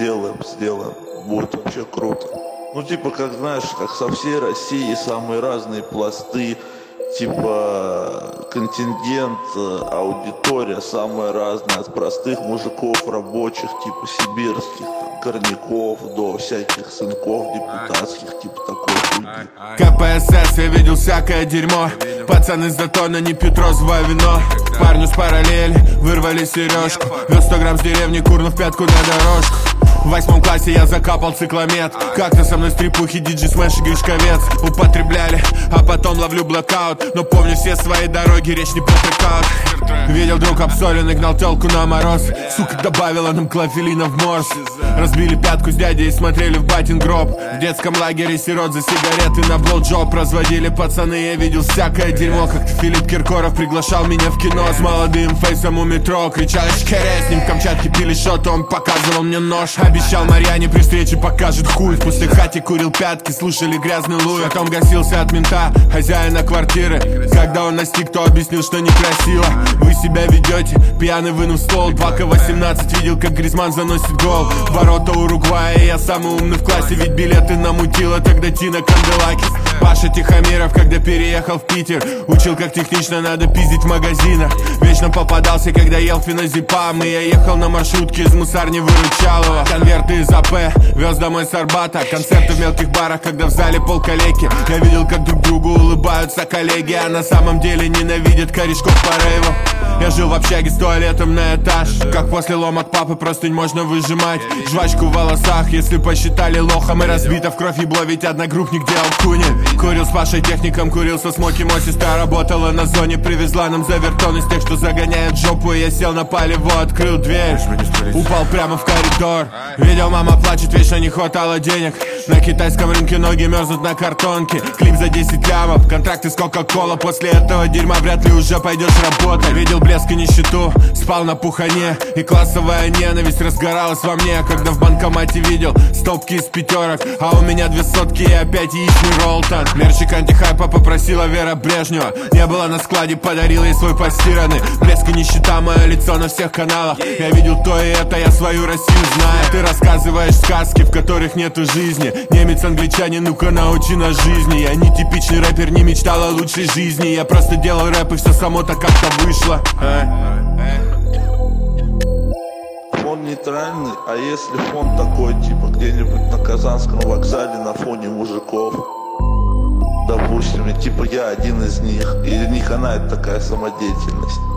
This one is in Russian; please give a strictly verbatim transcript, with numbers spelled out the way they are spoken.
сделаем, сделаем, будет вообще круто. Ну типа, как знаешь, как со всей России самые разные пласты, типа контингент, аудитория самая разная, от простых мужиков рабочих, типа сибирских, там, горняков, до всяких сынков депутатских, типа такой хуйни. КПСС, я видел всякое дерьмо. Пацаны с Затона не пьют розовое вино. Парню с параллели вырвали сережку. Вез сто грамм с деревни, курнув пятку на дорожку. В восьмом классе я закапал цикломет. Как-то со мной стрипухи, диджей Смэш и Гришковец употребляли, а потом ловлю блокаут. Но помню все свои дороги, речь не про трекаут. Видел друг обсоленный, гнал телку на мороз. Сука добавила нам клофелина в морс. Разбили пятку с дядей и смотрели в батин гроб. В детском лагере сирот за сигареты на блоуджоп разводили пацаны, я видел всякое дерьмо. Как-то Филипп Киркоров приглашал меня в кино с молодым фейсом у метро. Кричали «Шкере», с ним в Камчатке пили шот, он показывал мне нож. Обещал Марьяне при встрече покажет хуй. В пустой хате курил пятки, слушали грязный луй. Потом гасился от мента, хозяина квартиры. Когда он настиг, то объяснил, что некрасиво вы себя ведете, пьяный вынув ствол. два ка восемнадцать видел, как Гризман заносит гол. Ворота Уругвая, я самый умный в классе. Ведь билеты намутила тогда Тина Канделакис. Паша Тихомиров, когда переехал в Питер, учил, как технично надо пиздить в магазинах. Вечно попадался, когда ел феназепам. И я ехал на маршрутке из мусарни Выручалова. Конверты из АП вез домой с Арбата. Концерты в мелких барах, когда в зале полкалеки. Я видел, как друг другу улыбаются коллеги, а на самом деле ненавидят корешков по рейву. Я жил в общаге с туалетом на этаж. Как после ломок папы простынь можно выжимать. Жвачку в волосах, если посчитали лохом. И разбито в кровь ебло, ведь одногруппник делал куни. Курил с Пашей техником, курил со Смоки. Мой сестра работала на зоне, привезла нам завертон из тех, что загоняет жопу. Я сел на палево, открыл дверь, упал прямо в коридор. Видел, мама плачет, вечно не хватало денег. На китайском рынке ноги мерзнут на картонке. Клип за десять лямов, контракты с Кока-Кола. После этого дерьма вряд ли уже пойдешь работать. Видел блеск и нищету, спал на пухане. И классовая ненависть разгоралась во мне, когда в банкомате видел стопки из пятерок, а у меня две сотки и опять яичный роллтон. Мерчик антихайпа попросила Вера Брежнева. Не было на складе, подарил ей свой постиранный. Блеск и нищета, мое лицо на всех каналах. Я видел то и это, я свою Россию знаю. Ты рассказываешь сказки, в которых нету жизни. Немец, англичанин, ну-ка научи нас жизни. Я не типичный рэпер, не мечтал о лучшей жизни. Я просто делал рэп и все само-то как-то вышло. Фон нейтральный, а если фон такой, типа где-нибудь на Казанском вокзале на фоне мужиков, допустим, и типа я один из них, и для них она это такая самодеятельность.